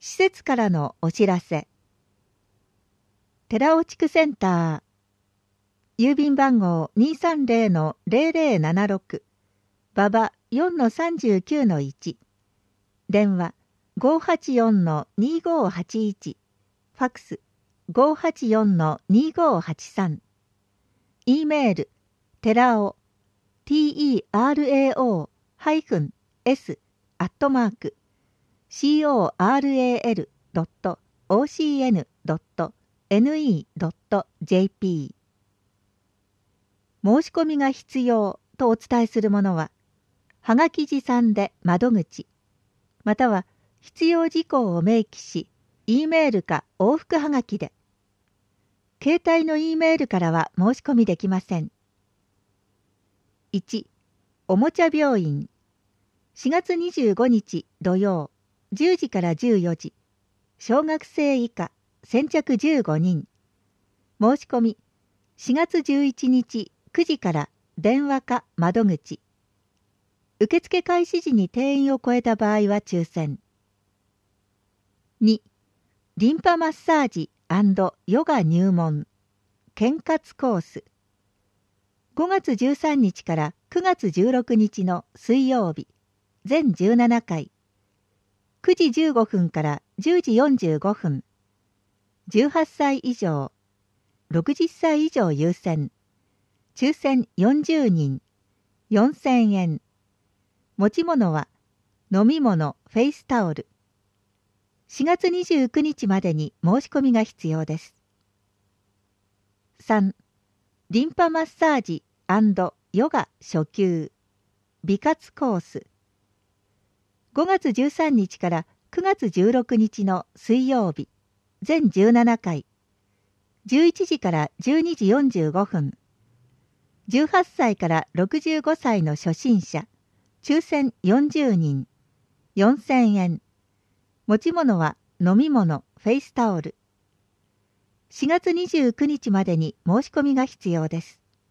施設からのお知らせ。寺尾地区センター、郵便番号 230-0076、馬場 4-39-1、電話 584-2581、ファクス 584-2583、E メール、寺尾 terao--coral.ocn.ne.jp。 申し込みが必要とお伝えするものは、はがき持参で窓口、または必要事項を明記し、E メールか往復はがきで。携帯の E メールからは申し込みできません。1、おもちゃ病院。4月25日土曜、10時から14時、小学生以下、先着15人。申し込み、4月11日9時から電話か窓口。受付開始時に定員を超えた場合は抽選。2、リンパマッサージ&ヨガ入門、健活コース。5月13日から9月16日の水曜日、全17回、9時15分から10時45分、18歳以上、60歳以上優先、抽選40人、4000円。持ち物は、飲み物、フェイスタオル。4月29日までに申し込みが必要です。3、リンパマッサージ&ヨガ初級、美活コース。5月13日から9月16日の水曜日、全17回、11時から12時45分、18歳から65歳の初心者、抽選40人、4000円。持ち物は飲み物、フェイスタオル。4月29日までに申し込みが必要です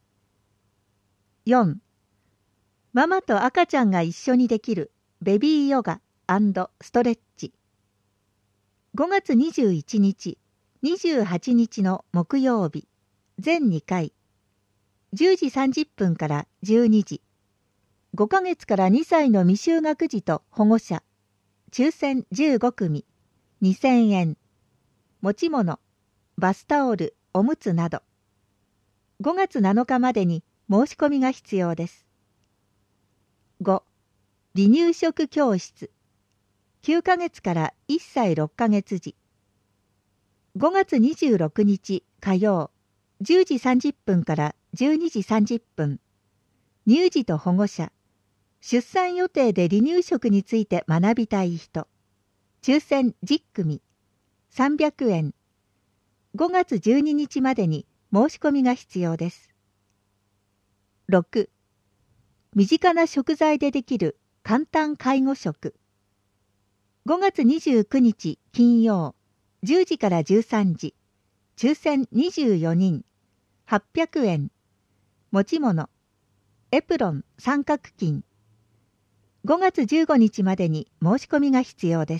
。4、ママと赤ちゃんが一緒にできるベビーヨガ&ストレッチ。5月21日、28日の木曜日、全2回、10時30分から12時、5ヶ月から2歳の未就学児と保護者、抽選15組、2000円。持ち物、バスタオル、おむつなど。5月7日までに申し込みが必要です。5、離乳食教室。9ヶ月から1歳6ヶ月時。5月26日火曜、10時30分から12時30分。乳児と保護者、出産予定で離乳食について学びたい人。抽選10組、300円。5月12日までに申し込みが必要です。6、身近な食材でできる簡単介護食。5月29日金曜、10時から13時、抽選24人、800円。持ち物、エプロン三角巾。5月15日までに申し込みが必要です。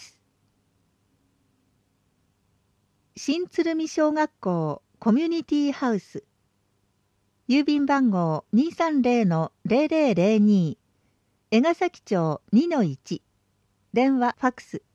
新鶴見小学校コミュニティハウス。郵便番号 230-0002、江ヶ崎町 2-1、電話ファクス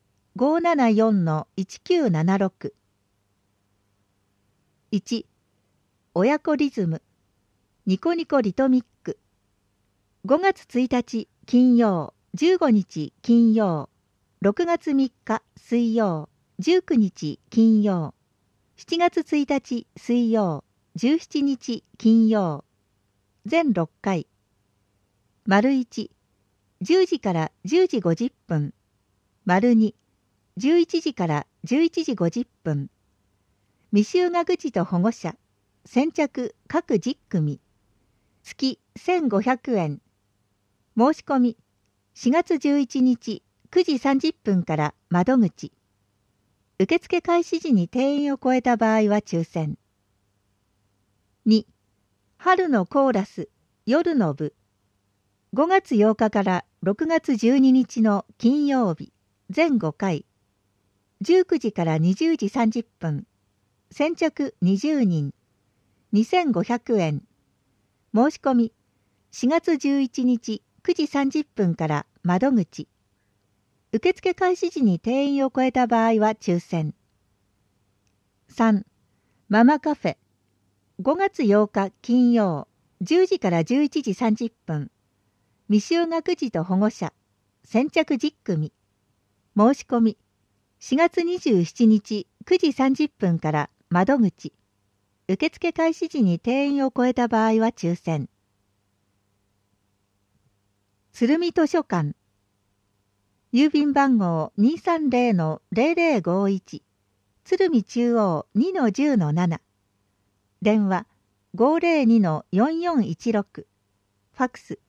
574-1976。1、親子リズム、ニコニコリトミック。5月1日金曜、15日金曜、6月3日水曜、19日金曜、7月1日水曜、17日金曜、全6回。丸1、10時から10時50分。丸2、11時から11時50分。未就学児と保護者、先着各10組。月1500円。申し込み、4月11日9時30分から窓口。受付開始時に定員を超えた場合は抽選。2、春のコーラス、夜の部。5月8日から6月12日の金曜日、全5回。 19時から20時30分。先着20人。2500円。申し込み。4月11日9時30分から窓口。受付開始時に定員を超えた場合は抽選。3. ママカフェ。5月8日金曜、10時から11時30分。未就学児と保護者。先着10組。申し込み。4月27日9時30分から窓口。受付開始時に定員を超えた場合は抽選。鶴見図書館。郵便番号 230-0051。鶴見中央 2-10-7。電話 502-4416。ファクス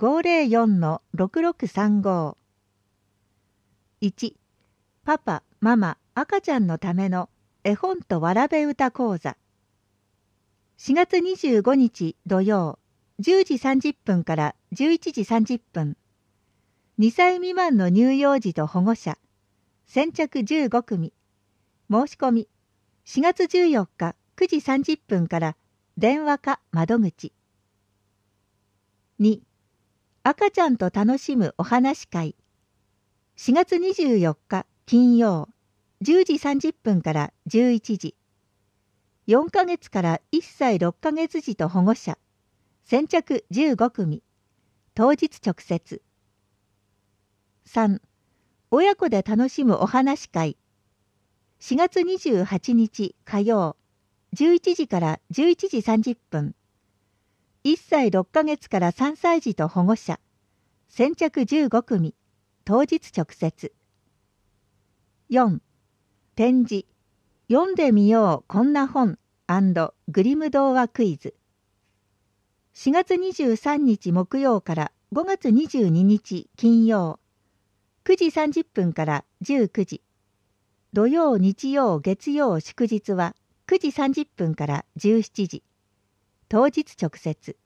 504-6635。1. パパ、ママ、赤ちゃんのための絵本とわらべ歌講座。4月25日土曜、10時30分から11時30分。2歳未満の乳幼児と保護者。先着15組。申し込み。4月14日9時30分から電話か窓口。2. 赤ちゃんと楽しむお話会。4月24日金曜、10時30分から11時。4ヶ月から1歳6ヶ月児と保護者。先着15組。当日直接。3. 親子で楽しむお話会。4月28日火曜、11時から11時30分。1歳6ヶ月から3歳児と保護者。先着15組。当日直接。4. 展示。読んでみようこんな本&グリム童話クイズ。4月23日木曜から5月22日金曜。9時30分から19時。土曜、日曜、月曜、祝日は9時30分から17時。当日直接。